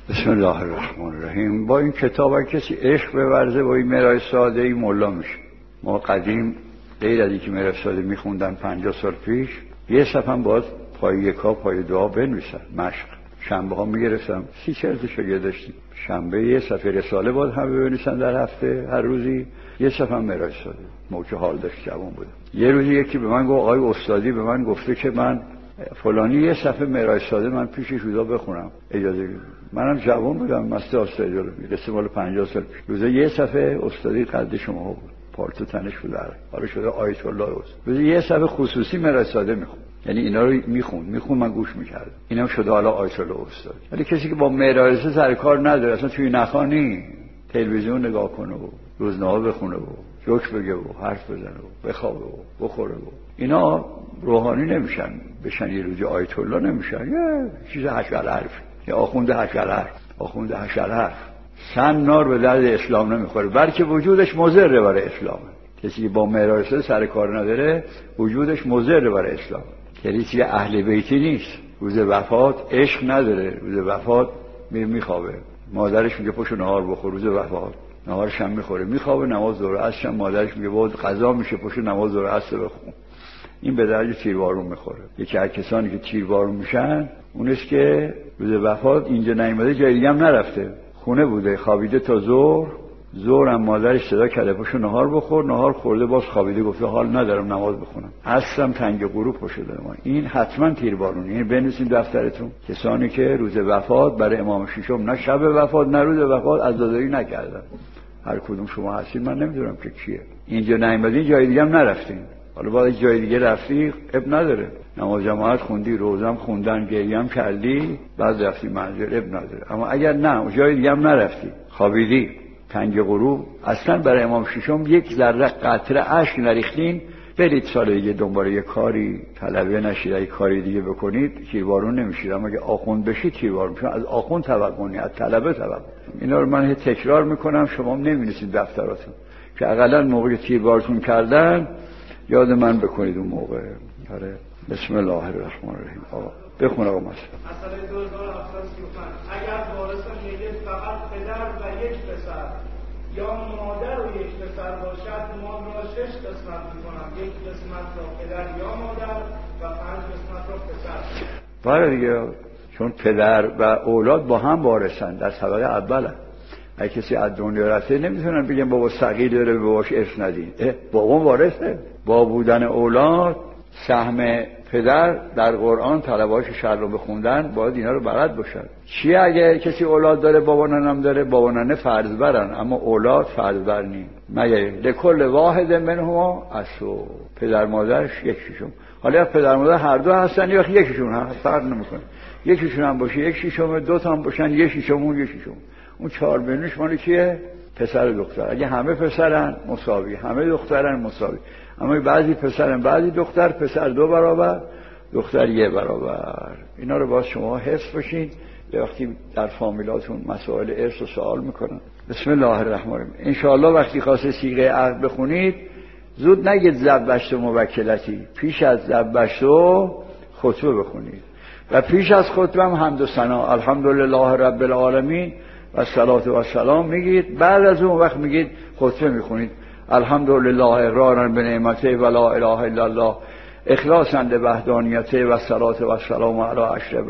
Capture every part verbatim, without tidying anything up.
بسم الله الرحمن الرحیم. با این کتاب اگه کسی عشق بورزه با این مرای ساده ای مولا میشه. ما قدیم غیر از اینکه مرای ساده میخوندن پنجاه سال پیش یه صفحه هم باید پای یکا پای دعا بنویسن مشق. شنبه ها میگرفتم سی چل تا شاگرد داشتیم، شنبه یه صفحه رساله باید همه بنویسن در هفته، هر روزی یه صفحه هم مرای ساده. موقع حال داشت جوان بودم. یه روزی یکی به من گفت آقای استادی به من گفته که من فلانی یه صفحه مرای ساده من پیش شودا بخونم، اجازه بدید. منم جوان بودم، مست استادی رو میرسه مال پنجاه سال پیش. روزه یه صفحه استادی قد شما بود، پالتو تنش بود، حالا شده آیت الله است. روزه یه صفحه خصوصی مرای ساده میخون، یعنی اینا رو میخون میخون من گوش میکردم. اینم شده حالا آیت الله استاد. ولی کسی که با مرای ساده سر کار نداره، اصلا توی نخوانی، تلویزیون نگاه کنه و روزنامه بخونه و جوک بگه و حرف بزنه و بخوابه و بخوره و اینا روحانی نمیشن، بشن یه روز آیت الله نمیشن، یه چیز حشر حرف، یا آخوند حشر حرف. آخوند حشر حرف سن نار به درد اسلام نمیخوره، بلکه وجودش مضر برای اسلام. کسی که با معراج سر کار نداره وجودش مضر برای اسلام. کسی که اهل بیتی نیست، روز وفات عشق نداره، روز وفات میره میخوابه، مادرش میگه پشت نهار بخور، روز وفات نهارش هم میخوره میخوابه، نماز ظهر عصر مادرش میگه بود قضا میشه پشت نماز ظهر عصر بخون. این به درد تیربارون میخوره. یکی از کسانی که تیربارون میشن اونست که روز وفات اینجا نیومده، جای دیگه هم نرفته، خونه بوده خوابیده تا ظهر، ظهر هم مادرش صدا کرده پشت نهار بخور، نهار خورده باز خوابیده، گفته حال ندارم نماز بخونم، عصرم تنگ غروب پشت دارم. این حتما تیربارونه. این بنویسید دفترتون. کسانی که روز وفات برای امام ششم نه شب وفات نه روز وفات عزاداری نکردن، هر کدوم شما هستید من نمیدونم که کیه، اینجا نیومدین جای دیگه هم نرفتین، حالا باید جای دیگه رفتی اب نداره، نماز جماعت خوندی، روزم خوندن، گریه هم کردی، بعد رفتی منزل، اب نداره. اما اگر نه جای دیگه هم نرفتی، خوابیدی تنگ غروب، اصلا برای امام ششم یک ذره قطره اشک نریختین، برید سال دیگه دنبال یه کاری طلبه نشید، اگه کاری دیگه بکنید تیربارون نمیشید. اما اگه آخوند بشید تیربارون میشید. از آخوند توقع نی، از طلبه توقع. اینا رو من تکرار میکنم، شما نمی‌نویسید دفتراتون که حداقل موقع تیربارتون کردن یاد من بکنید اون موقع. آره. بسم الله الرحمن الرحیم. آقا بخون آقا. مثلا مسئله دو هزار و هفتصد و پنج اگر وارث میگه فقط پدر و یک پسر یا مادر و یک پسر باشد، مال را شش قسمت میکنم، یک قسمت را پدر یا مادر و پنج قسمت را پسر. بله دیگه، چون پدر و اولاد با هم وارثن، در طبقه اوله. اگه کسی از دنیا رفته نمیتونن بگن بابا ثقیل داره به باباش ارث ندین، بابا وارثه. با بودن اولاد سهم پدر در قرآن طلبه‌اش شرح رو بخوندن باید اینا رو بلد باشن. چیه اگه کسی اولاد داره بابا ننم داره، بابا ننه فرض برن اما اولاد فرض بر نی، مگه لکل واحد منهما اسو، پدر مادرش یک شیشم. حالا یا پدر مادر هر دو هستن یا یکیشون هست، فرق نمیکنه، یکیشون هم باشه یک شیشم، دو تا هم باشن یک شیشم اون یک شیشم. اون چهار بینش مال کیه؟ پسر و دختر. اگه همه پسرن مساوی، همه دخترن مساوی. اما بعضی پسرن بعضی دختر، پسر دو برابر دختر یه برابر. اینا رو باید شما حفظ باشین وقتی در فامیلاتون مسائل ارث و سوال میکنن. بسم الله الرحمن الرحیم. ان شاء الله وقتی خواسته صیغه عقد بخونید زود نگید زبشت و موکلتی، پیش از زبشت و خطبه بخونید و پیش از خطبه هم حمد و ثنا الحمدلله رب العالمین و الصلاه و السلام میگید. بعد از اون وقت میگید خطبه میخونید الحمدلله اقرارا به نعمته و لا اله الا الله اخلاصا لوحدانیته و الصلاه و السلام علی اشرف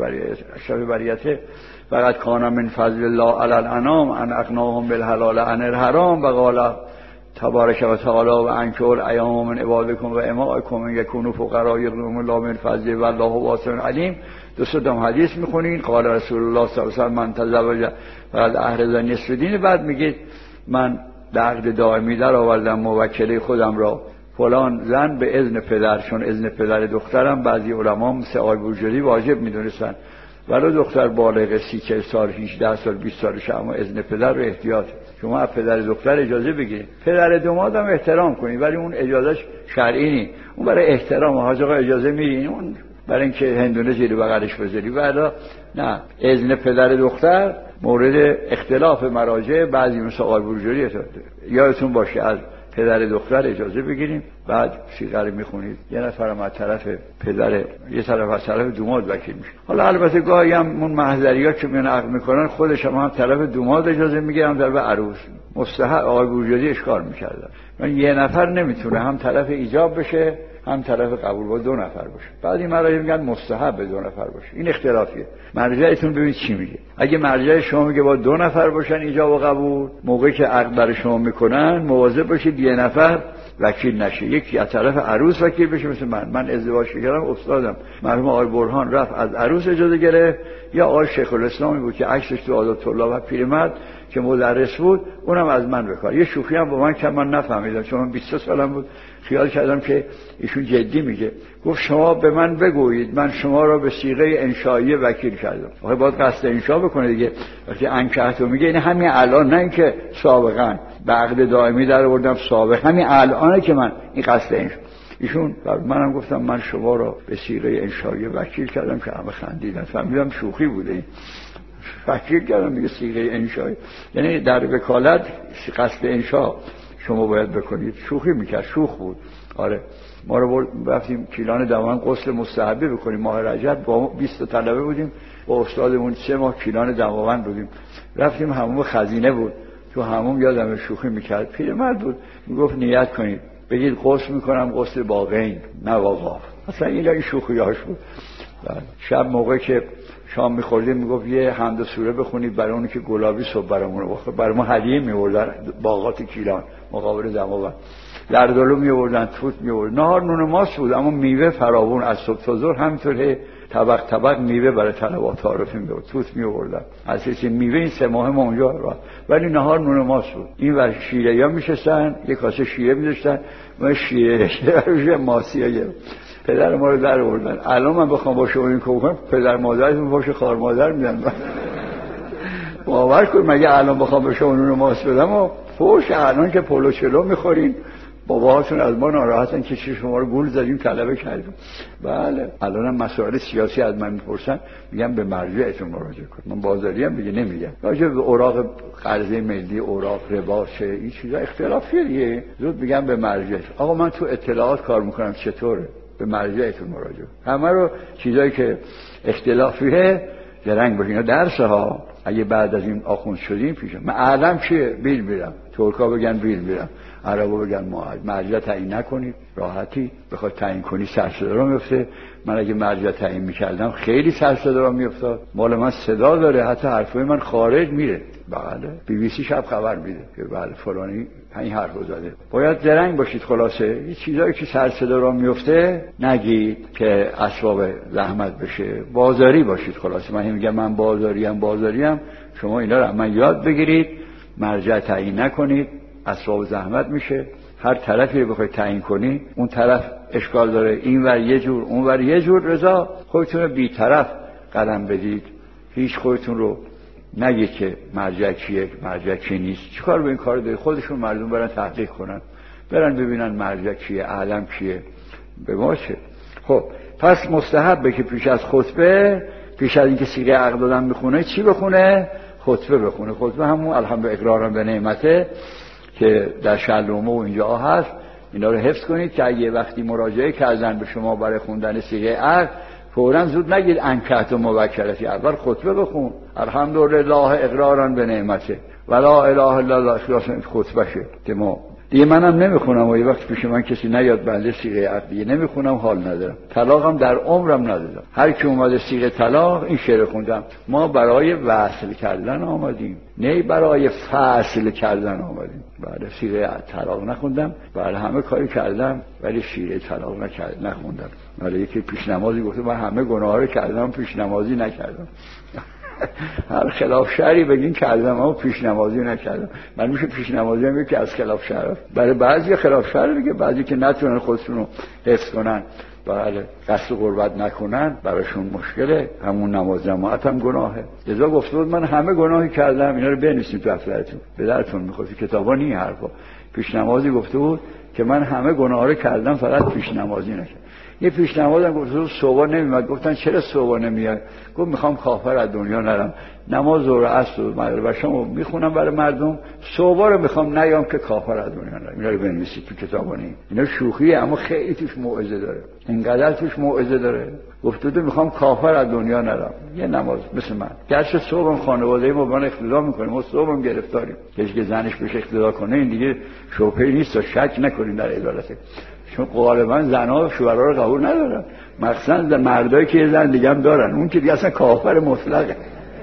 بریته فقط کان من فضل الله علی الانام ان اغناهم بالحلال عن الحرام و قال تبارک و تعالی و انکر ایام من عبادکم و امائکم یکونوا فقراء یغنیهم الله من فضله والله واسع علیم. دو صدام حدیث میخونین. قال رسول الله صلی الله علیه و سلم من تزوج فقد احرز نصف دین. بعد میگید من به عقد دائمی در آوردم موکله خودم را فلان زن به اذن پدر، چون اذن پدر دخترم بعضی علما مثل آقای بوجلی واجب میدونستن، ولی دختر بالغ سی چهل سال هجده سال بیست سالشه، اما اذن پدر رو احتیاط. شما از پدر دختر اجازه بگیرید، پدر داماد هم احترام کنید، ولی اون اجازهش شرعی نی، اون برای احترام. حاج آقا اجازه میدین، اون برای اینکه هندونه زیر بغلش بذاری. ولی نه، اذن پدر دختر مورد اختلاف مراجع بعضی مثل آقای بوجلی. یادتون باشه از پدر دختر اجازه بگیریم، بعد سیغه رو میخونید. یه نفرم از طرف پدر، یه طرف از طرف دوماد وکیل میشه. حالا البته گاهی هم اون محضری‌ها که میان عقد میکنن خودش هم, هم طرف دوماد اجازه میگیرن، هم طرف عروس. مستحق آقای بوجودی اشکال میکردن، من یه نفر نمیتونه هم طرف ایجاب بشه هم طرف قبول، با دو نفر باشه. بعد این مراجع میگن مستحب به دو نفر باشه. این اختلافیه. مرجعتون ببینید چی میگه. اگه مرجع شما میگه با دو نفر باشن ایجاب و قبول، موقعی که عقد برای شما میکنن مواظب باشید یه نفر وکیل نشه، یکی از طرف عروس وکیل بشه. مثل من من ازدواج کردم، استادم مرحوم آقای برهان رفت از عروس اجازه گرفت، یا آقای شیخ الاسلامی بود که عکسش تو عادت طلاب و پیرمرد که مدرس بود، اونم از من بکار. یه شوخی هم با من که من نفهمیدم، چون من بیست سالم بود، خیال کردم که ایشون جدی میگه. گفت شما به من بگویید من شما را به صیغه انشایی وکیل کردم. آخه باید قصد انشا بکنه دیگه. وقتی انکحتو میگه این همین الان، نه اینکه سابقا به عقد دائمی در آوردم، سابق همین الانه که من این قصد انشا. ایشون منم گفتم من شما را به صیغه انشایی وکیل کردم، که همه خندیدن، فهمیدم شوخی بوده این. وکیل کردم میگه صیغه انشایی، یعنی در وکالت قصد انشا شما باید بکنید. شوخی میکرد، شوخ بود. آره ما رو رفتیم کیلان دماوند غسل مستحبه بکنیم، ماه رجب با بیست تا طلبه بودیم، با استادمون سه ماه کیلان دماوند بودیم. رفتیم حموم خزینه بود، تو حموم یادم شوخی میکرد، پیرمرد بود، میگفت نیت کنید بگید غسل میکنم غسل باقین نه واقعا. اصلا این این شوخیاش بود. شب موقع که شام میخوردیم میگفت یه حمد و سوره بخونید برای اونی که گلابی صبح برامون بخور. برای ما هدیه میوردن باغات کیلان مقابل دماوند، لردالو میوردن، توت میوردن. نهار نون ماست بود، اما میوه فراوون از صبح تا ظهر همینطوره، طبق طبق میوه برای طلبات تعارفی میوردن، توت میوردن. اصلا میوه این سه ماه ما اونجا را، ولی نهار نون ماست بود. این ور شیره یا میشستن، یک کاسه شیره میذاشتن، ما شیره شیره ماسیه. پدر ما رو در آوردن. الان من بخوام با شما این کار کنم، پدر مادرتون پشت خار مادر میدن. باور کن مگه الان بخوام به شما نون ماست بدم و پشت الان که پلو چلو میخورین، باباهاتون از ما ناراحتن که چی شما رو گول زدیم طلبه کردیم. بله الانم مسائل سیاسی از من میپرسن، میگم به مرجعتون مراجعه کن. من بازاری هم دیگه نمیگم. راجع به اوراق قرضه ملی، اوراق ربا، چه این چیزا اختلافیه دیگه، زود میگم به مرجع. آقا من تو اطلاعات کار میکنم، چطوره؟ به مرجعتون مراجعه. همه رو چیزایی که اختلافیه درنگ باشین. درس ها اگه بعد از این آخوند شدیم پیشم من عالم چیه بیل میرم، ترکا بگن بیل میرم، عربا بگن معاهد. مرجع تعیین نکنید راحتی، بخواد تعیین کنی سر صدا را میفته. من اگه مرجع تعیین میکردم خیلی سر صدا را میافتاد، مال من صدا داره، حتی حرفای من خارج میره. بله بی بی سی شب خبر میده که بله فلانی این حرفو زده. باید درنگ باشید. خلاصه این چیزایی که سر صدا را میفته نگید که اسباب زحمت بشه، بازاری باشید. خلاصه من میگم من بازاریم بازاریم شما اینا رو من یاد بگیرید، مرجع تعیین نکنید، اسباب زحمت میشه. هر طرفی رو بخواید تعیین کنی اون طرف اشکال داره، این ور یه جور اون ور یه جور. رضا خودتون رو بی طرف قدم بدید، هیچ خودتون رو نگید که مرجع کیه مرجع کی نیست. چیکار به این کار داری؟ خودشون مردم برن تحقیق کنن، برن ببینن مرجع کیه، عالم کیه، به ما چه. خب پس مستحبه که پیش از خطبه، پیش از اینکه صیغه عقد دادن میخونه چی بخونه؟ خطبه بخونه. خطبه همون الحمد اقرارا به نعمته که در شلومه و اینجا هست. اینا رو حفظ کنید که اگه وقتی مراجعه کردن به شما برای خوندن صیغه عقد، فوراً زود نگید انکحت و موکلتی، اول خطبه بخون الحمدلله اقرارا به نعمته و لا اله الا الله، اخلاص خطبه شه که ما دیگه منم نمیخونم و یه وقت پیش من کسی نیاد بنده صیغه عقد دیگه نمیخونم، حال ندارم. طلاقم در عمرم ندادم. هر کی اومده صیغه طلاق این شعر خوندم. ما برای وصل کردن آمدیم، نه برای فصل کردن آمدیم. بعد صیغه طلاق نخوندم، بعد همه کاری کردم ولی صیغه طلاق نکرد نخوندم. ولی یکی پیش نمازی گفته من همه گناها رو کردم پیش نمازی نکردم. هر خلاف شرعی بگین کردم اما پیش نمازی نکردم. من میشه پیش نمازی هم یکی از خلاف شرع. برای بعضی خلاف شرع دیگه، بعضی که نتونن خودشون رو حفظ کنن، بله قصد قربت نکنن، براشون مشکله. همون نماز جماعت هم گناهه. لذا گفته بود من همه گناهی کردم، اینا رو بنویسید تو دفترتون، به درتون میخوره. کتابا نی حرفا. پیش نمازی گفته بود که من همه گناها رو کردم فقط پیش نمازی نکردم. یه پیشنهادم گفت صبح نمیاد. گفتن چرا صبح نمیاد؟ گفت میخوام کافر از دنیا نرم، نماز ظهر و عصر و مغرب و شام میخونم برای مردم، صبح رو میخوام نیام که کافر از دنیا نرم. اینا رو بنویسید تو کتابانی. اینا شوخیه اما خیلی توش موعظه داره، اینقدر توش موعظه داره. گفت تو میخوام کافر از دنیا نرم، یه نماز مثل من. گرچه صبح خانواده ما با اقتدا میکنیم، ما صبحم گرفتاریم، کسی که زنش بهش اقتدا کنه این دیگه شبهه‌ای نیست، شک نکنین در عدالته. چون غالبا زنها شوهرها رو قبول ندارن، مخصوصا مردایی که زن دیگه هم دارن، اون که دیگه اصلا کافر مطلقه.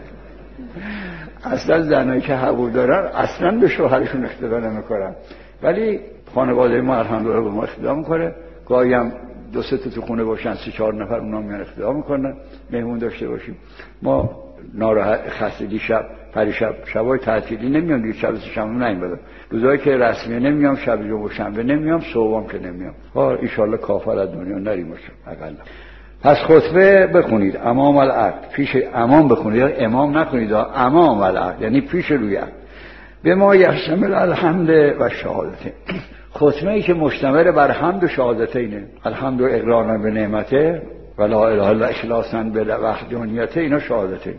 اصلا زنایی که قبول دارن اصلا به شوهرشون اقتدا نمیکنن. ولی خانواده ما الحمدلله به ما اقتدا میکنه. گاهی هم دو سه تا تو خونه باشن، سه چهار نفر اونا میان اقتدا میکنن، مهمون داشته باشیم. ما ناراحت خستگی شب پریشب شبای تعطیلی نمیام دیگه، شب شنبه نمیام، روزایی که رسمی نمیام، شب جمعه و شنبه نمیام، صبحام که نمیام. ها ان شاء الله کافر از دنیا نریم باشه حداقل. پس خطبه بخونید امام العقد، پیش امام بخونید، امام نخونید، امام العقد یعنی پیش روی عقد. به ما یشتمل الحمد و شهادته، خطبه ای که مشتمل بر حمد و شهادتینه، الحمد و اقرارا به نعمته و لا اله الا اخلاصا به وحدانیته، اینا شهادته.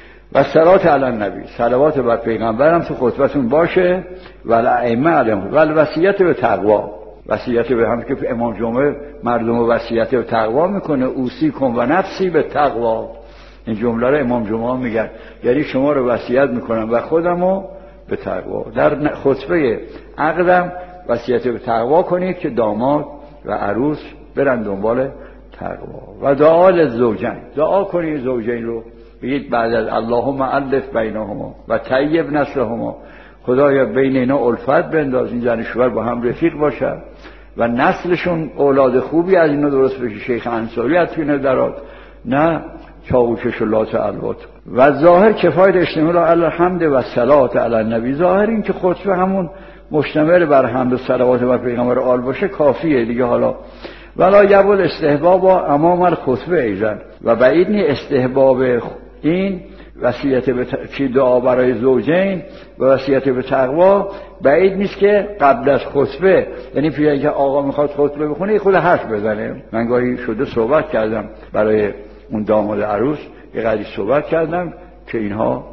و صلات علی النبی، صلوات بر پیغمبرم تو خطبتون باشه. و الائمه علیهم و الوصیت به تقوا، وصیت به هم که امام جمعه مردم رو وصیت به تقوا میکنه، اوصیکم و نفسی به تقوا. این جمله رو امام جمعه میگن، یعنی شما رو وصیت میکنم و خودمو به تقوا. در خطبه عقدم وصیت به تقوا کنید که داماد و عروس برن دنبال تقوا. و دعا للزوجین، دعا کنید زوجین رو، بگید بعد از اللهم الف بینهما و طیب نسلهما، خدایا بین اینا الفت بنداز، این زن شوهر با هم رفیق باشن و نسلشون اولاد خوبی از اینا درست بشه. شیخ انصاری از توی درات، نه چاوکش و لات الوات. و ظاهر کفایت اشتمال علی الحمد و صلات علی النبی، ظاهر این که خطبه همون مشتمل بر حمد و صلوات بر پیغمبر آل باشه کافیه دیگه. حالا ولا یبول استحباب امام الخطبه ایزن، و بعید نی استحباب این وصیت به چی دعا برای زوجین و وصیت به تقوا بعید نیست که قبل از خطبه، یعنی پیش که آقا میخواد خطبه بخونه خود حرف بزنه. من گاهی شده صحبت کردم برای اون داماد عروس، یه قدری صحبت کردم که اینها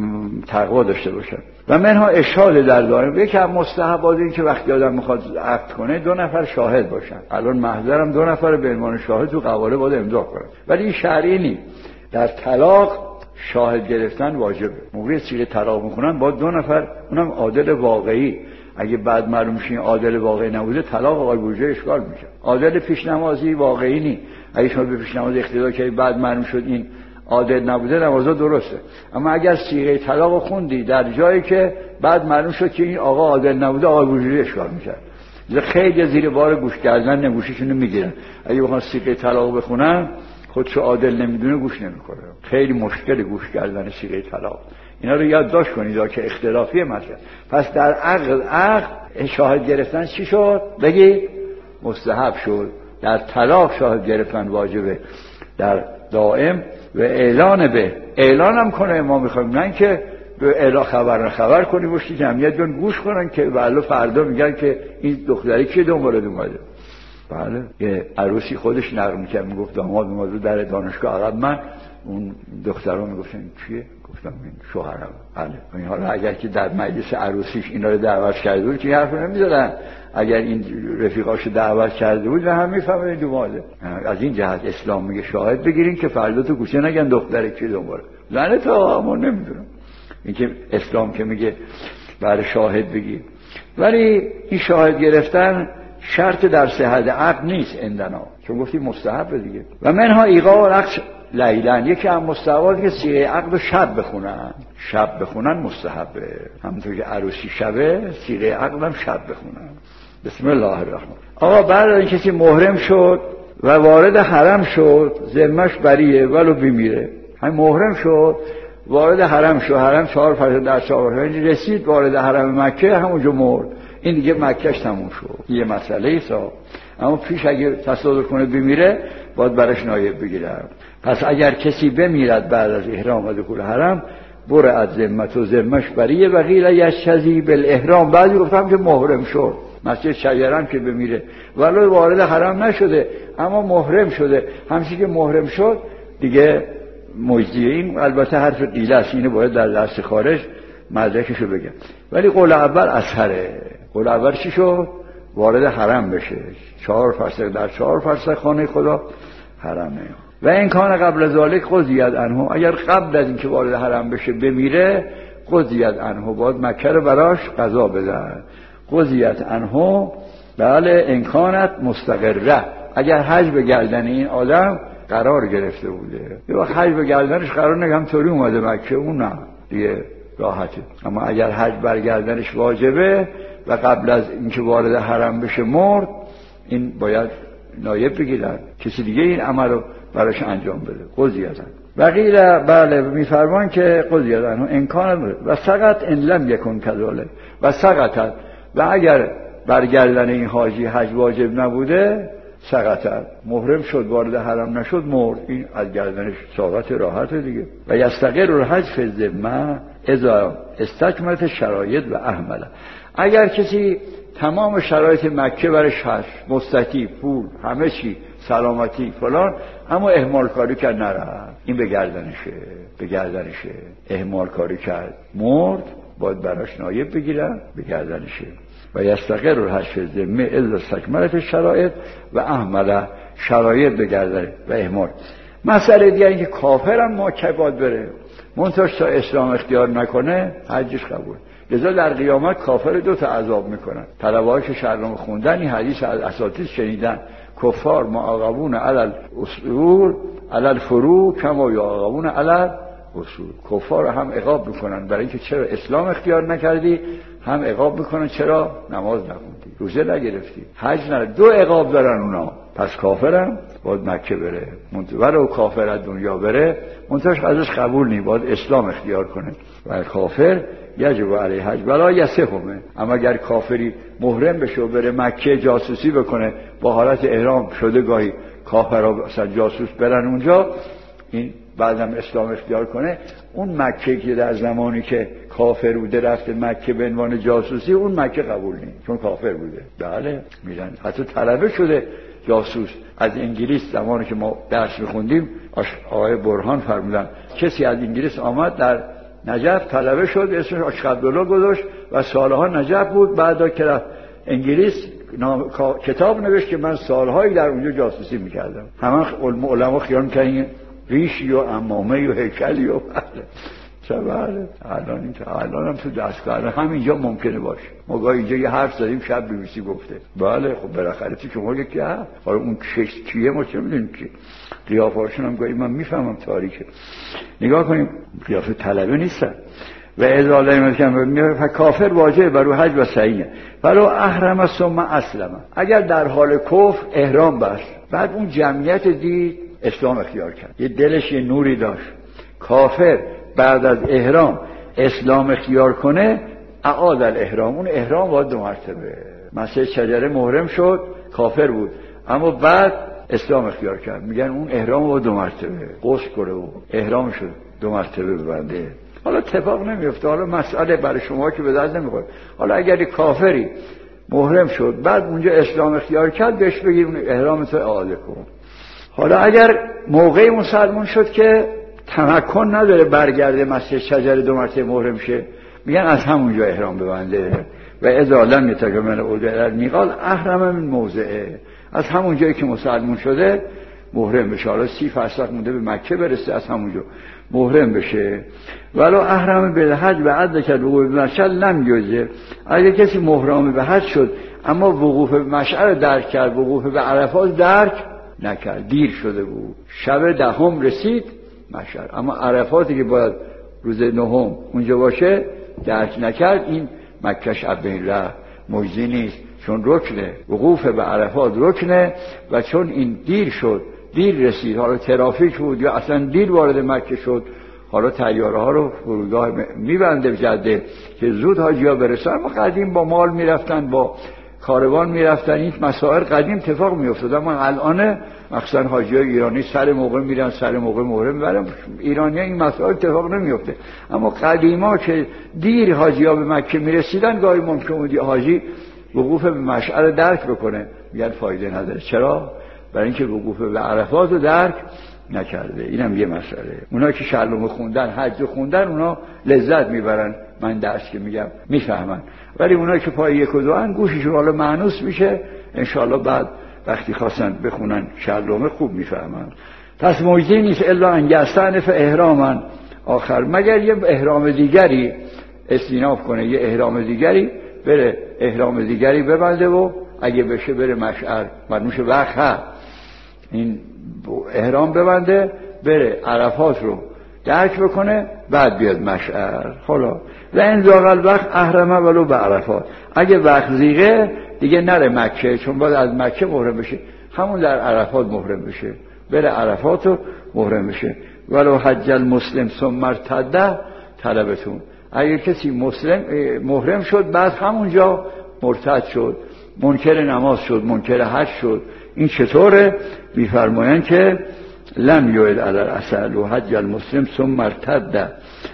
تقوا داشته باشن. و منها اشهاد در دائم، یکی از مستحبات این که وقتی آدم میخواد عقد کنه دو نفر شاهد باشن. الان محضرم دو نفر به عنوان شاهد تو قواله باید امضا کنن، ولی این شرعی نیست. در طلاق شاهد گرفتن واجبه. موقع صیغه طلاق میکنن با دو نفر، اونم عادل واقعی. اگه بعد معلوم میشه عادل واقعی نبوده، طلاق آقای بوجه اشکال میشه. عادل پیشنمازی واقعی نی. اگه شما به پیشنماز اقتدا کردید بعد معلوم شد این عادل نبوده، نمازا درسته. اما اگر صیغه طلاق خوندی در جایی که بعد معلوم شد که این آقا عادل نبوده، آقای بوجه اشکال میشه. خیلی زیر بار گوش کردن نگوشیشونو میگیرن. اگه بخوان صیغه طلاق بخونن خودشو عادل نمیدونه گوش نمیکنه. خیلی مشکل گوش کردن صیغه طلاق. اینا رو یادداشت کنید که اختلافی مثلا. پس در عقد عقد شاهد گرفتن چی شد؟ بگی مستحب شد. در طلاق شاهد گرفتن واجبه. در دائم و اعلان به اعلان هم کنه ما میخوایم، نه که به اعلان خبر خبر کنی باشی جمعیت بیان گوش کنن که والله فردا میگن که این دختری کی دنبال اومده. بله یه عروسی خودش نقل میکرد، میگفت داماد اومد در دانشگاه عقب من، اون دخترها میگفتن کیه؟ گفتم این شوهرم. بله این حالا اگر که در مجلس عروسیش اینا رو دعوت کرده بود که حرف نمیزدن، اگر این رفیقاشو دعوت کرده بود و هم میفهمن این دوماده. از این جهت اسلام میگه شاهد بگیرین که فردا تو گوشه نگن دختره کی دنباله. زنه تا ما نمیدونم. این که اسلام که میگه برای شاهد بگیر، ولی این شاهد گرفتن شرط در صحت عقد نیست اندنا، چون گفتی مستحب دیگه. و منها ایقاع العقد لیلن، یکی از مستحبات که صیغه عقد رو شب بخونن، شب بخونن مستحبه. همونطور که عروسی شبه صیغه عقد هم شب بخونن. بسم الله الرحمن. آقا بعد از کسی محرم شد و وارد حرم شد، ذمه‌اش بریه ولو بمیره. همین محرم شد وارد حرم شد، حرم چهار فرسخ در چهار فرسخ رسید، وارد حرم مکه همونجا مرد، این دیگه مکهش تموم شد. یه مسئله ایسا، اما پیش اگه تصادف کنه بمیره باید برش نایب بگیرم. پس اگر کسی بمیرد بعد از احرام و دخول حرم، برئت ذمت و ذمه‌اش بریه و قیل یشتزی بالاحرام. بعضی گفتم که محرم شد، مسجد شجره هم که بمیره ولو وارد حرم نشده اما محرم شده، همچنین که محرم شد دیگه مجزیه. این البته حرف قیله است، اینو باید در دست خارج مدرکشو بگم. ولی قول اول اثره. قول اول چی شد؟ وارد حرم بشه، چهار فرسخ در چهار فرسخ خانه خدا حرمه. و این کان قبل ذالک قضیت عنه، اگر قبل از اینکه وارد حرم بشه بمیره قضیت عنه، باید مکه رو براش قضا بدن. قضیت عنه بله امکانت مستقره، اگر حج به گردن این آدم قرار گرفته بوده یا حج به گردنش قرار نگم طوری اومده مکه، اون نه دیگه راحته. اما اگر حج برگردنش واجبه و قبل از اینکه وارد حرم بشه مرد، این باید نایب بگیرن کسی دیگه این عمل رو براش انجام بده. قضیت بقیه بله میفرمان که قضیت عنه امکان و سقط ان لم یکن کذالک و سقط، و اگر برگردن این حاجی حج واجب نبوده سقط، محرم شد وارد حرم نشد مرد، این از گردنش ساقط راحت دیگه. و یستقر الحج فی الذمه اذا استکملت شرایط و اهمله، اگر کسی تمام شرایط مکه برش هست، مستطیع، پول، همه چی، سلامتی فلان، اما اهمال کاری کرد نرفت، این به گردنشه به گردنشه اهمال کاری کرد مرد، باید براش نایب بگیرن به گردنشه. و یستقر الحج فی الذمه اذا استکملت شرایط و اهمله، شرایط به گردنه و اهمال. مسئله دیگه این که کافرم مکه باید بره، منتهاش تا اسلام اختیار نکنه حجش قبول. لذا در قیامت کافر دو تا عذاب میکنن. طلبه‌ای که شرم خوندن این حدیث از اساتید شنیدن، کفار معاقبون علی الاصول علی الفروع کما یعاقبون علی الاصول، کفار هم عقاب میکنن برای اینکه چرا اسلام اختیار نکردی، هم عقاب میکنن چرا نماز نخوندی، روزه نگرفتی، حج نره، دو عقاب دارن اونا. پس کافرم باید مکه بره، منتظر و کافر از دنیا بره، منتظرش ازش قبول نی، باید اسلام اختیار کنه. و کافر یجب علیه حج ولا یصحمه، اما اگر کافری محرم بشه و بره مکه جاسوسی بکنه با حالت احرام شده، گاهی کافرها مثلا جاسوس برن اونجا، این بعدم اسلام اختیار کنه، اون مکه که در زمانی که کافر بوده رفته مکه به عنوان جاسوسی، اون مکه قبول نیست چون کافر بوده. بله میرن، حتی طلبه شده جاسوس از انگلیس. زمانی که ما درس میخوندیم آقای برهان فرمودن کسی از انگلیس آمد در نجف طلبه شد، اسمش آشق عبدالله گذاشت و سالها نجف بود. بعدا که رفت انگلیس نام... کتاب نوشت که من سالهایی در اونجا جاسوسی میکردم. همه علما خیال کردن ریشی و عمامه و هیکلی و بله بله الان این الان هم تو دستگاه همینجا ممکنه باشه. ما گاهی اینجا یه حرف زدیم شب بی بی سی گفته بله خب بالاخره تو شما یکی ها، حالا اون چش کیه ما چه میدونیم که قیافه‌هاشون هم گاهی من میفهمم تاریکه. نگاه کنیم قیافه طلبه نیستن. و اذا لم یکن کافر واجب بر حج و سعیه ولو احرم ثم اسلم، اگر در حال کفر احرام بست بعد اون جمعیت دید اسلام اختیار کرد، یه دلش یه نوری داشت، کافر بعد از احرام اسلام اختیار کنه اعاد الاحرام، اون احرام باید دو مرتبه. مسجد شجره محرم شد کافر بود اما بعد اسلام اختیار کرد، میگن اون احرام باید دو مرتبه غسل کنه و احرام شد دو مرتبه ببنده. حالا اتفاق نمیفته، حالا مسئله برای شما که به درد نمیخوره. حالا اگر کافری محرم شد بعد اونجا اسلام اختیار کرد بهش بگیر اون احرامت رو اعاده کن. حالا اگر موقعی مسلمان شد که تمکن نداره برگرده مسجد شجره دو مرتبه محرم شه، میگن از همونجا احرام ببنده. و اذا لم یتکمل عدل میقال احرم من موضعه، از همون جایی که مسلمان شده محرم بشه. حالا سی فرسخ مونده به مکه برسه، از همونجا محرم بشه. ولو احرم به حج و عد کرد وقوف به مشعر لم یجزه، اگه کسی محرم به حج شد اما وقوف به مشعر درک کرد، وقوف به عرفات درک نکرد، دیر شده بود، شب دهم رسید مشعر، اما عرفاتی که باید روز نهم اونجا باشه درک نکرد، این مکه شب بین رفت، مجزی نیست چون رکنه، وقوف به عرفات رکنه. و چون این دیر شد، دیر رسید، حالا ترافیک بود یا اصلا دیر وارد مکه شد، حالا طیاره ها رو فرودگاه میبنده به جده که زود حاجی ها برسن. اما قدیم با مال میرفتن، با کاروان میرفتن، این مسائل قدیم اتفاق میافتاد. اما الان مخصوصا حاجی های ایرانی سر موقع میرن، سر موقع محرم میبرن، ایرانی ها این مسائل اتفاق نمیافته. اما قدیما که دیر حاجی ها به مکه میرسیدن، گاهی ممکن بود حاجی وقوف به مشعر درک بکنه، میگن فایده نداره. چرا؟ برای اینکه وقوف به عرفات رو درک نکرده. اینم یه مسئله. اونا که شلوم خوندن، حج خوندن، اونا لذت میبرن، من درس که میگم میفهمن، ولی اونا که پای یک و دو ان گوششون حالا مانوس میشه، انشالله بعد وقتی خواستن بخونن شلوم خوب میفهمن. پس موجودی نیست الا ان یستأنف احراما آخر، مگر یه احرام دیگری استیناف کنه، یه احرام دیگری بره، احرام دیگری ببنده و اگه بشه بره مشعر منوش وقت ها این احرام ببنده، بره عرفات رو درک بکنه، بعد بیاد مشعر. حالا و این زاغل وقت احرمه ولو به عرفات، اگه وقت زیغه دیگه نره مکه، چون باید از مکه محرم بشه، همون در عرفات محرم بشه، بره عرفات رو محرم بشه. ولو حج المسلم ثم ارتد طلبتون، اگه کسی مسلم محرم شد بعد همونجا مرتد شد، منکر نماز شد، منکر حج شد، این چطوره؟ میفرمایند که لم یعد علی الاصل و حج المسلم ثم ارتد،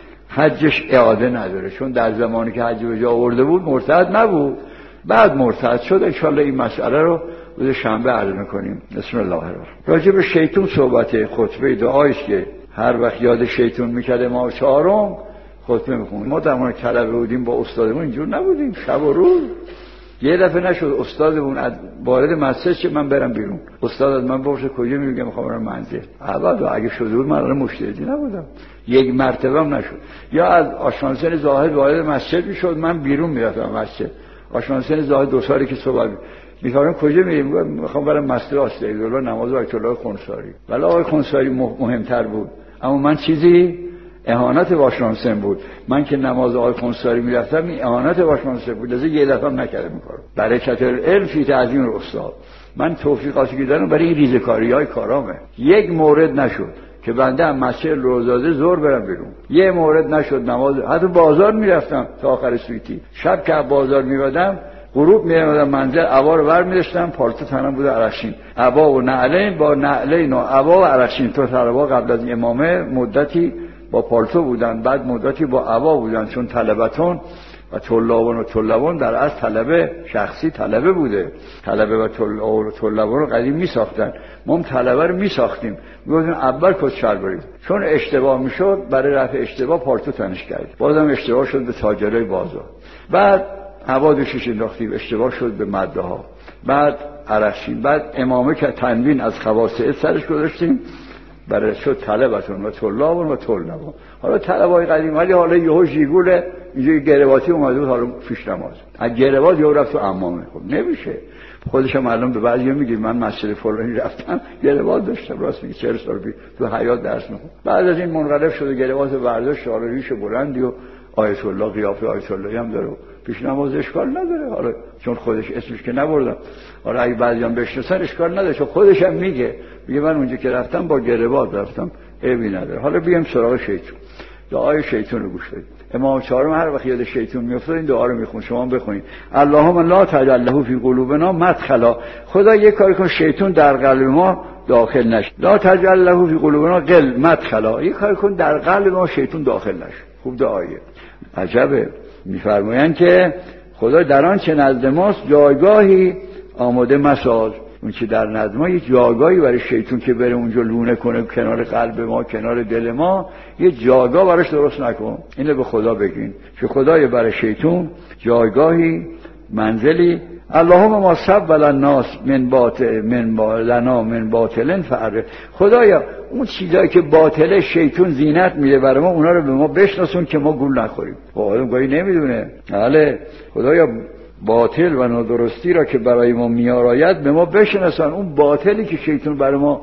حجش اعاده نداره، چون در زمانی که حج به جا آورده بود مرتد نبود، بعد مرتد شد. ان شاءالله این مسئله رو روز شنبه عرض می‌کنیم. بسم الله الرحمن. راجع به شیطان صحبت خطبه دعایی که هر وقت یاد شیطان می‌کرده ما چهارم خطبه می‌خونیم. ما در مورد طلبه بودیم با استادمون اینجور نبودیم، شب و روز. یه دفعه نشد استادمون از وارد مسجد شه من برم بیرون، استاد از من بپرسه کجا میگم میخوام برم منزل. اول اگه شده بود من الان مشتری نبودم، یک مرتبه هم نشد. یا از آشانسن زاهد وارد مسجد میشد من بیرون میرفتم مسجد، آشانسن زاهد دو سالی که صحبت می‌کردم کجا میریم، میخوام برم مسجد آستغفرالله نماز آیت الله خنساری. ولی آقای خنساری مهمتر بود، اما من چیزی اهانت واشانسن بود. من که نماز آقای خنساری میرفتم این اهانت واشانسن بود، لذا یه دفعه هم نکردم این کارو. برکت علم فی تعظیم استاد. من توفیقاتی که دارم برای این ریزکاری‌های کارامه. یک مورد نشد که بنده هم مسجد روزاده زور برم بیرون، یه مورد نشد نماز، حتی بازار میرفتم تا آخر سویتی، شب که بازار میوادم غروب میرفتم منزل، عبا رو ور می‌داشتم، پالتو تنم بود عرقشین، عبا و نعلین با نعلین و عبا و عرقشین. تو طلبا قبل از امامه مدتی با پالتو بودن، بعد مدتی با عبا بودن، چون طلبتون و طلابون و طلبون در اصل طلبه شخصی طلبه بوده، طلبه و طلابون رو قدیم می ساختن، ما هم طلبه رو می ساختیم، میگفتیم اول کت شلواری، چون اشتباه میشد برای رفع اشتباه پالتو تنش کرد، بازم اشتباه شد به تاجرای بازار، بعد عبا دوشش انداختیم، اشتباه شد به مده ها، بعد عرقشین، بعد امامه که تنوین از خواص سرش گذاشتیم برای شد طلبتون و طلابون و طلبون. حالا طلبای قدیم، ولی حالا یهو ژیگول اینجوری گرواتی اومده بود، حالا پیش نماز از گروات یهو رفت تو عمامه. خب نمیشه. خودش هم الان به بعضیا میگه من مسجد فلانی رفتم گروات داشتم، راست میگه چهل سال پیش تو حیات درس میخوند، بعد از این منقلب شده گروات برداشت، حالا ریش بلندی و آیت الله قیافه آیت الله هم داره، پیش نماز اشکال نداره، حالا چون خودش اسمش که نبردم، حالا اگه بعضیام بشناسن اشکال نداره، چون خودش هم میگه میگه من اونجا که رفتم با گروات رفتم، عیبی نداره. حالا بیام سراغ شیطان. دعای شیطان رو گوش بدید. امام چهارم هر وقت یاد شیطان میافتاد این دعا رو میخون، شما هم بخونید. اللهم لا تجعل له فی قلوبنا مدخلا، خدا یک کاری کن شیطان در قلب ما داخل نشه. لا تجعل له فی قلوبنا قل مدخلا، یک کاری کن در قلب ما شیطان داخل نشه. خوب دعایه. عجبه. میفرمایند که خدا در آن چه نزد ماست جایگاهی آماده مساز، اون که در نزد ما یه جایگاهی برای شیطان که بره اونجا لونه کنه کنار قلب ما، کنار دل ما، یه جایگاه براش درست نکن. اینو به خدا بگین که خدای برای شیطان جایگاهی، منزلی. اللهم ما سبل الناس من باطل من لنا من باطلن فعرف، خدایا اون چیزایی که باطله شیطان زینت میده برای ما، اونا رو به ما بشناسون که ما گول نخوریم. آدم گاهی نمیدونه. بله خدایا باطل و نادرستی را که برای ما میآراید به ما بشناسن، اون باطلی که شیطان برای ما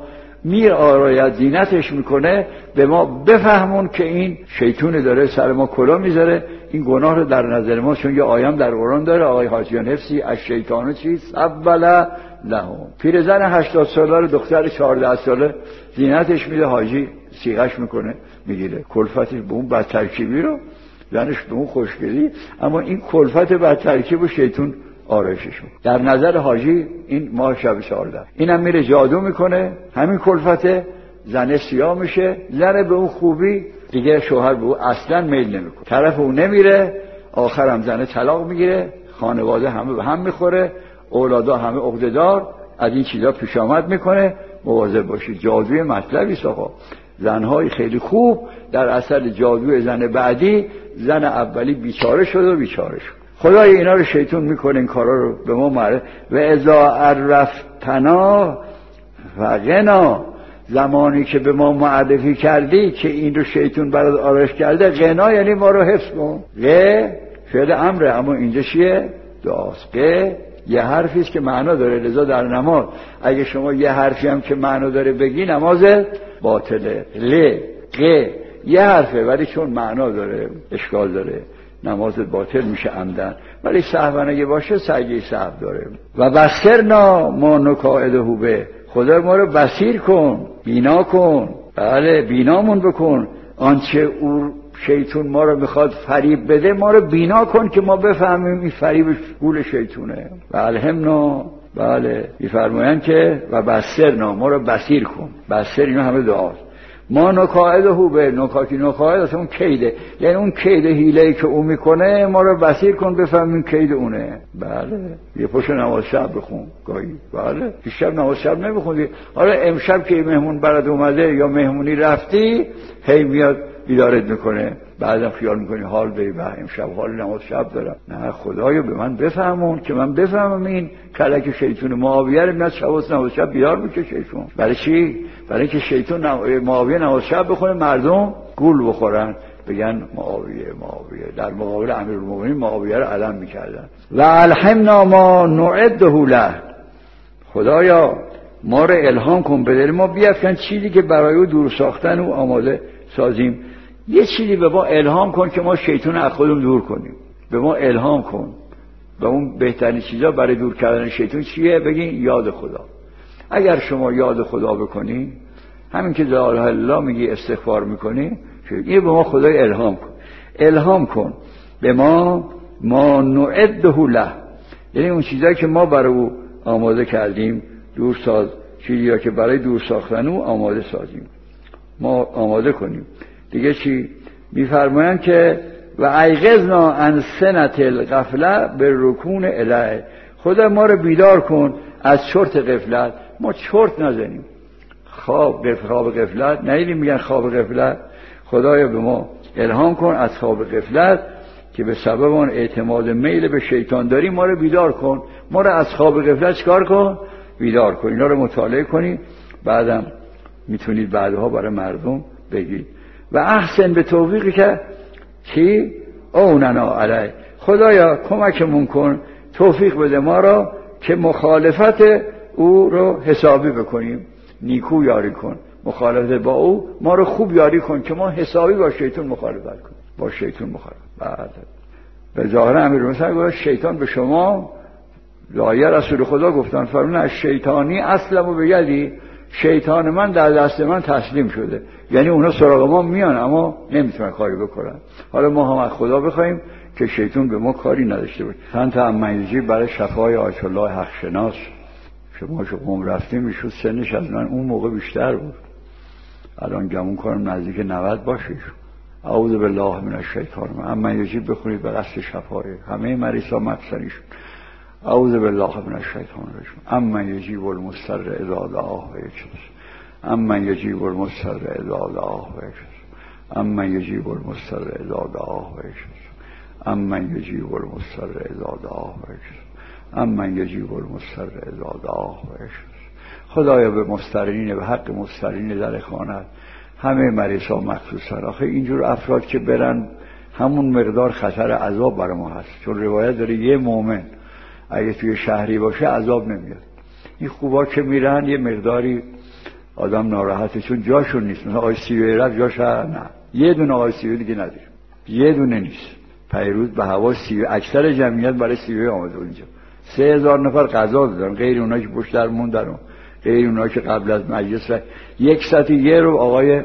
میآراید زینتش میکنه به ما بفهمون که این شیطان داره سر ما کلا میذاره، این گناه رو در نظر ما، چون یه آیه در قرآن داره آقای حاجیان حفظی از شیطان چیز سبل لهم، پیرزن هشتاد ساله رو دختر چهارده ساله زینتش میده، حاجی سیغش میکنه میگیره، کلفتش به اون بد ترکیبی رو زنش به اون خوشگلی، اما این کلفت بد ترکیب و شیطان آرایشش در نظر حاجی این ماه شب چهارده، اینم میره جادو میکنه، همین کلفت زنه سیاه میشه، زن به اون خوبی دیگه شوهر به اون اصلا میل نمیکنه، طرف اون نمیره، آخرم زنه طلاق میگیره، خانواده همه به هم میخوره، اولادا همه عقده‌دار، از این چیزا پیش آمد میکنه. مواظب باشید. جادوی مطلبی است آقا. زنهای خیلی خوب در اثر جادوی زن بعدی، زن اولی بیچاره شد و بیچاره شد. خدای اینا رو شیطان میکنه، این کارا رو به ما معرف. و اذا عرفتنا فغنا، زمانی که به ما معرفی کردی که این رو شیطان برات آرش کرده، غنا یعنی ما رو حفظ کن. غ فعل امره، اما اینجا چیه؟ دعاست. غ یه حرفی است که معنا داره، لذا در نماز اگه شما یه حرفی هم که معنا داره بگی نماز باطله. ل غ یه حرفه ولی چون معنا داره اشکال داره، نماز باطل میشه عمدن. ولی سهوا اگه باشه سجده سهو داره. و بصرنا ما نقاعده به، خدا ما رو بصیر کن، بینا کن. بله بینامون بکن. آنچه او شیطون ما رو میخواد فریب بده، ما رو بینا کن که ما بفهمیم این فریب گول شیطونه. و الهمنا، بله میفرمایند که و بصرنا، ما رو بصیر کن. بصر اینا همه دعاست. ما نقاعده به، نکاتی نقاعد اصلا اون کیده، یعنی اون کید حیله‌ای که اون میکنه ما رو بصیر کن بفهمیم کید اونه. بله یه پشت نماز شب بخون گاهی. بله دیشب نماز شب نمیخوندی، حالا امشب که مهمون برات اومده یا مهمونی رفتی، هی میاد بیدارت میکنه، بعدم خیال میکنی حال بی به امشب حال نماز شب دارم. نه خدایا به من بفهمون که من بفهمم این کلک شیطون معاویه رو میاد شب نماز شب بیدار میشه شیطون. برای چی؟ برای اینکه شیطون معاویه نماز شب بخونه مردم گول بخورن، بگن معاویه معاویه، در مقابل امیرالمومنین معاویه رو علم میکردن. و الهمنا ما نعده له، خدایا ما رو الهام کن، به دل ما بیفکن چیزی که برای او دور ساختن او آماده سازیم. یه چیزی به ما الهام کن که ما شیطان از خودمون دور کنیم. به ما الهام کن. و اون بهترین چیزا برای دور کردن شیطان چیه؟ بگین یاد خدا. اگر شما یاد خدا بکنی، همین که لا اله الا الله میگی استغفار میکنی، این به ما خدای الهام کن. الهام کن به ما ما نعده له، یعنی اون چیزایی که ما برای او آماده کردیم دور ساز، چیزی که برای دور ساختن او آماده سازیم، ما آماده کنیم. دیگه چی میفرمایند که و ایقظنا عن سنة الغفله بالرکون الیه، خدا ما رو بیدار کن از چرت غفلت. ما چرت نزنیم، خواب خواب غفلت نیدیم، میگن خواب غفلت. خدایا به ما الهام کن از خواب غفلت که به سبب اون اعتماد میل به شیطان داریم، ما رو بیدار کن. ما رو از خواب غفلت چکار کن؟ بیدار کن. اینا رو مطالعه کنید، بعدم میتونید بعدها برای مردم بگید. و احسن به توفیقی که چی؟ اوننا علی، خدایا کمکمون کن، توفیق بده ما را که مخالفت او رو حسابی بکنیم. نیکو یاری کن، مخالفت با او ما رو خوب یاری کن که ما حسابی با شیطان مخالفت کنیم. با شیطان مخالفت. بعد به ظاهر امیرالمومنین گفت شیطان به شما، لایه رسول خدا گفتن فرمون از شیطانی اسلمو به یدی، شیطان من در دست من تسلیم شده. یعنی اونا سراغ ما میان اما نمیتونن کاری بکنن. حالا ما هم از خدا بخوایم که شیطان به ما کاری نداشته باشه. چند تا امیجی برای شفای آیت الله حق شناس، شما شما قم رفتیم میشد سنش از من اون موقع بیشتر بود، الان گمون کنم نزدیک نود باشه. اعوذ بالله من الشیطان، اما یجیب بخونید به قصد شفای همه مریضا مبصریشون. اعوذ بالله من الشیطان الرجیم، اما یجیب المضطر اذا دعاه و یکشف، اما یجیب المضطر اذا دعاه و یکشف، اما یجیب المضطر اذا دعاه و یکشف، اما یجیب المضطر اذا دعاه و یکشف، اما یجیب المضطر اذا دعاه و یکشف. خدایا به مضطرین، به حق مضطرین در خانه همه مریضا مخصوصا. آخه اینجور افراد که برن همون مقدار خطر عذاب برای ما هست، چون روایت داره یه مؤمن اگه توی شهری باشه عذاب نمیاد. این خوبا که میرن یه مقداری آدم ناراحته چون جاشون نیست. مثلا آقای سیوی رفت جاش نه، یه دونه آقای سیوی دیگه نداریم، یه دونه نیست. پیروز به هوا سیوی، اکثر جمعیت برای سیوی آمده اونجا. سه هزار نفر غذا دادن، غیر اونایی که پشت در موندن، غیر اونایی که قبل از مجلس رفت. یک ساعت یه رو آقای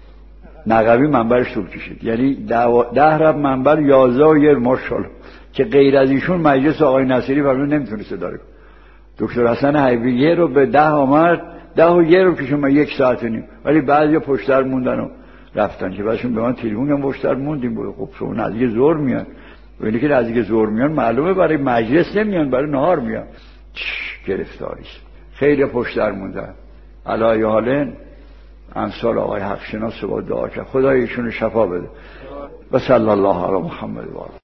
نقوی منبرش طول کشید، یعنی ده رب منبر یازده و یه ماشاءالله، که غیر از ایشون مجلس آقای نصیری فرمود نمیتونست اداره کنه. دکتر حسن حیبی یه رو به ده آمد، ده و یه رو کشون، یک ساعت و نیم، ولی بعضی پشت در موندن و رفتن. که بعدشون به من تلفن کردن پشت در موندیم. بود خب شما نزدیک ظهر میاد، و اینی که نزدیک ظهر میان معلومه برای مجلس نمیان، برای نهار میان. گرفتاری است. خیلی پشت در موندن. علی حالن امثال آقای حق شناس با دعا کرد خدا ایشون شفا بده. و صلی الله علی محمد و آله.